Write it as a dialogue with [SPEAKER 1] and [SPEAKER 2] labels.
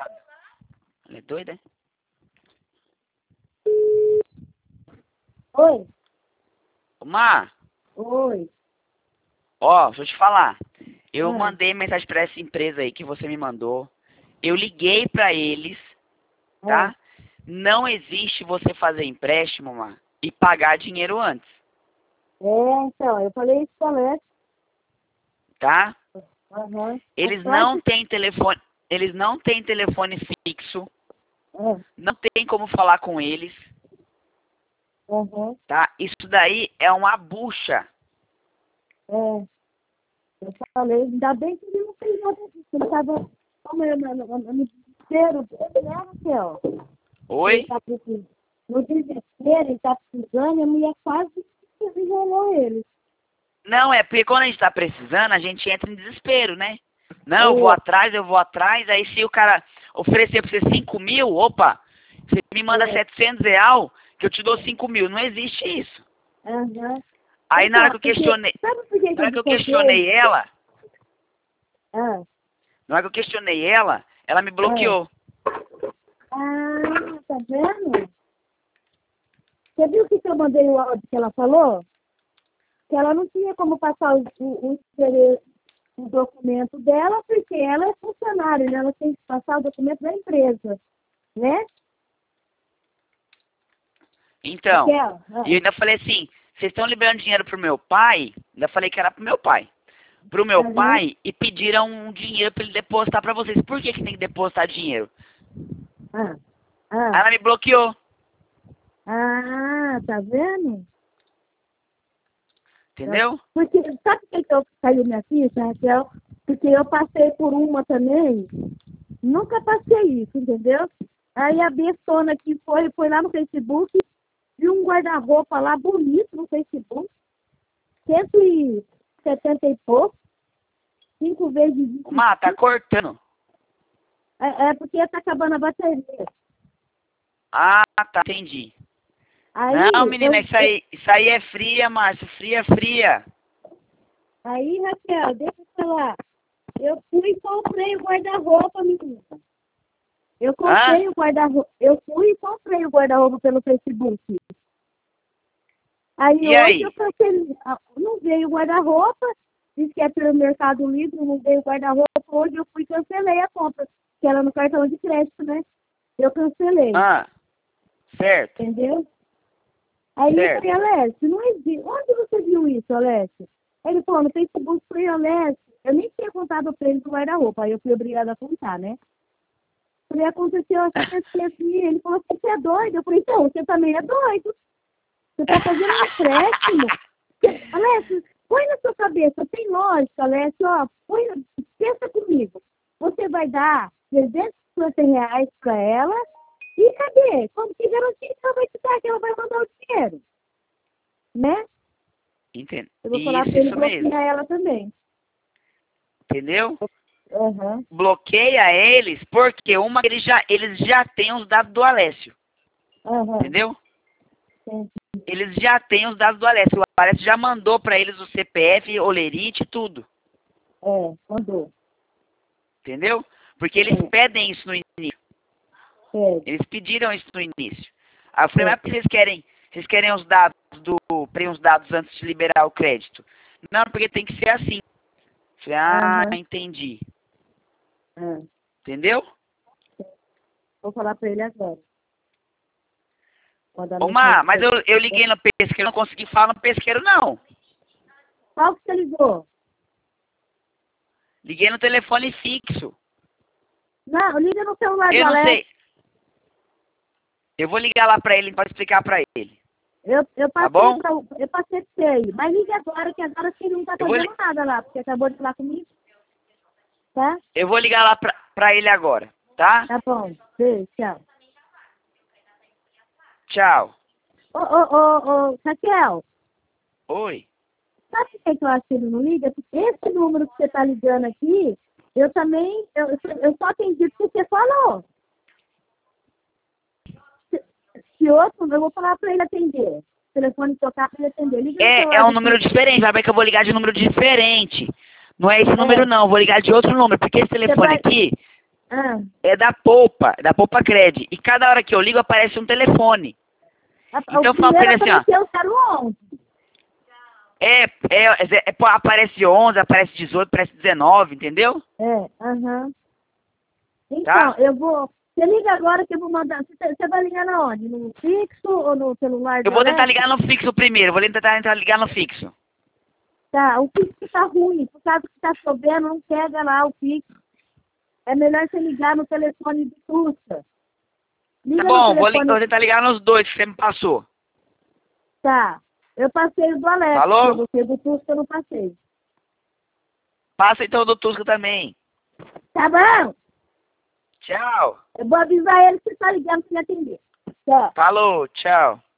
[SPEAKER 1] passado. Ela é doida, é?
[SPEAKER 2] Oi.
[SPEAKER 1] Ô, Má,
[SPEAKER 2] Oi.
[SPEAKER 1] ó, deixa eu te falar. Eu
[SPEAKER 2] Ah.
[SPEAKER 1] mandei mensagem pra essa empresa aí que você me mandou. Eu liguei pra eles, tá? Não existe você fazer empréstimo, Má, e pagar dinheiro antes,
[SPEAKER 2] Então, eu falei isso com a Alex.
[SPEAKER 1] tá?
[SPEAKER 2] Aham.
[SPEAKER 1] Eles não têm telefone fixo, não tem como falar com eles,
[SPEAKER 2] Aham.
[SPEAKER 1] tá? Isso daí é uma bucha.
[SPEAKER 2] Eu falei, ainda bem que ele não fez nada disso. Ele estava no desespero dele, né, Raquel?
[SPEAKER 1] Oi?
[SPEAKER 2] Ele tá precisando. No desespero, ele tá precisando, a mulher quase desenrolou ele.
[SPEAKER 1] Não, é porque quando a gente tá precisando, a gente entra em desespero, né? Não, eu vou atrás, aí se o cara oferecer pra você 5 mil, opa, você me manda 700 real, que eu te dou 5 mil. Não existe isso.
[SPEAKER 2] Aham.
[SPEAKER 1] Aí na hora que eu
[SPEAKER 2] Porque,
[SPEAKER 1] questionei,
[SPEAKER 2] sabe por que
[SPEAKER 1] na hora que eu
[SPEAKER 2] desconfiei?
[SPEAKER 1] questionei ela,
[SPEAKER 2] Ah,
[SPEAKER 1] na hora que eu questionei ela me bloqueou.
[SPEAKER 2] tá vendo? Você viu o que eu mandei o áudio que ela falou? Que ela não tinha como passar o documento dela, porque ela é funcionária, né? Ela tem que passar o documento da empresa, né?
[SPEAKER 1] Então,
[SPEAKER 2] Raquel,
[SPEAKER 1] e eu ainda falei assim, vocês estão liberando dinheiro pro meu pai? Ainda falei que era pro meu pai. Pro meu pai e pediram um dinheiro pra ele depositar pra vocês. Por que tem que depositar dinheiro? Aí ela me bloqueou.
[SPEAKER 2] tá vendo?
[SPEAKER 1] Entendeu?
[SPEAKER 2] Porque, sabe por que eu caiu minha ficha, Raquel? Porque eu passei por uma também, nunca passei isso, entendeu? Aí a bestona que foi lá no Facebook, viu um guarda-roupa lá bonito no Facebook, 170 e pouco, 5 vezes 25.
[SPEAKER 1] Má, tá cortando.
[SPEAKER 2] É porque tá acabando a bateria.
[SPEAKER 1] Ah, tá, entendi.
[SPEAKER 2] Aí,
[SPEAKER 1] Não, menina, isso aí é fria, Márcio. Fria.
[SPEAKER 2] Aí, Raquel, deixa eu falar. Eu fui e comprei o guarda-roupa, menina. Eu comprei o guarda-roupa. Eu fui e comprei o guarda-roupa pelo Facebook. Aí
[SPEAKER 1] E
[SPEAKER 2] hoje
[SPEAKER 1] aí?
[SPEAKER 2] eu cancelei. Não veio o guarda-roupa. Disse que é pelo Mercado Livre, não veio o guarda-roupa. Hoje eu fui e cancelei a compra. Que era no cartão de crédito, né? Eu cancelei.
[SPEAKER 1] Certo.
[SPEAKER 2] Entendeu? Aí eu falei, Alessio, não existe. Onde você viu isso, Alessio? Ele falou, no Facebook. Eu falei, Alessio, eu nem tinha contado pra ele do guarda-roupa. Aí eu fui obrigada a contar, né? Falei, aconteceu assim. Ele falou, você é doido? Eu falei, então, você também é doido. Você tá fazendo um empréstimo. Alessio, põe na sua cabeça, tem lógica, Alessio, ó, pensa comigo. Você vai dar R$ 350 pra ela e cadê? Como que garantia que ela vai te dar, que ela vai mandar o dinheiro? Né?
[SPEAKER 1] Entendo.
[SPEAKER 2] Eu vou falar pra ele bloquear ela também.
[SPEAKER 1] Entendeu?
[SPEAKER 2] Uhum.
[SPEAKER 1] Bloqueia eles, porque eles já têm os dados do Alessio. Entendeu?
[SPEAKER 2] Sim.
[SPEAKER 1] Eles já têm os dados do Alessio. O Alessio já mandou pra eles o CPF, olerite, tudo.
[SPEAKER 2] Mandou.
[SPEAKER 1] Entendeu? Porque eles pedem isso no início. Eles pediram isso no início. Aí eu falei, mas por que vocês querem os dados os dados antes de liberar o crédito? Não, porque tem que ser assim. Eu falei, entendi. Entendeu?
[SPEAKER 2] Vou falar pra ele agora.
[SPEAKER 1] Mas eu liguei no pesqueiro, não consegui falar no pesqueiro, não.
[SPEAKER 2] Qual que você ligou?
[SPEAKER 1] Liguei no telefone fixo.
[SPEAKER 2] Não, liga no celular
[SPEAKER 1] Eu
[SPEAKER 2] do
[SPEAKER 1] não
[SPEAKER 2] Alex.
[SPEAKER 1] sei. Eu vou ligar lá pra ele, pode explicar pra ele.
[SPEAKER 2] Eu
[SPEAKER 1] Tá
[SPEAKER 2] passei
[SPEAKER 1] bom?
[SPEAKER 2] eu passei pra ele. Mas liga agora, que agora ele não tá fazendo nada lá, porque acabou de falar comigo. Tá?
[SPEAKER 1] Eu vou ligar lá pra ele agora, tá?
[SPEAKER 2] Tá bom. Beijo, tchau.
[SPEAKER 1] Tchau.
[SPEAKER 2] Raquel,
[SPEAKER 1] Oi.
[SPEAKER 2] sabe por que eu acho que ele não liga? Porque esse número que você tá ligando aqui, eu também, eu só atendi porque você falou. Se outro, eu vou falar pra ele atender. O telefone tocar pra ele atender. Liga
[SPEAKER 1] É um número diferente, vai ver que eu vou ligar de número diferente. Não é esse número não, eu vou ligar de outro número, porque esse telefone aqui é da Poupa Cred. E cada hora que eu ligo aparece um telefone. Então eu falo pra ele assim, ó.
[SPEAKER 2] O 011.
[SPEAKER 1] Aparece 11, aparece 18, aparece 19, entendeu?
[SPEAKER 2] Então,
[SPEAKER 1] Tá?
[SPEAKER 2] eu vou... Você liga agora que eu vou mandar... Você vai ligar na onde? No fixo ou no celular?
[SPEAKER 1] Eu vou tentar ligar no fixo primeiro. Vou tentar ligar no fixo.
[SPEAKER 2] Tá, o fixo tá ruim. Por causa que tá chovendo, não pega lá o fixo. É melhor você ligar no telefone de Tusca.
[SPEAKER 1] Tá bom, vou tentar ligar nos dois que você me passou.
[SPEAKER 2] Tá. Eu passei o do Alex.
[SPEAKER 1] Falou?
[SPEAKER 2] Você do Tusca eu não passei.
[SPEAKER 1] Passa então do Tusca também.
[SPEAKER 2] Tá bom?
[SPEAKER 1] Tchau.
[SPEAKER 2] Eu vou avisar ele que você tá ligando pra me atender. Tchau.
[SPEAKER 1] Falou, tchau.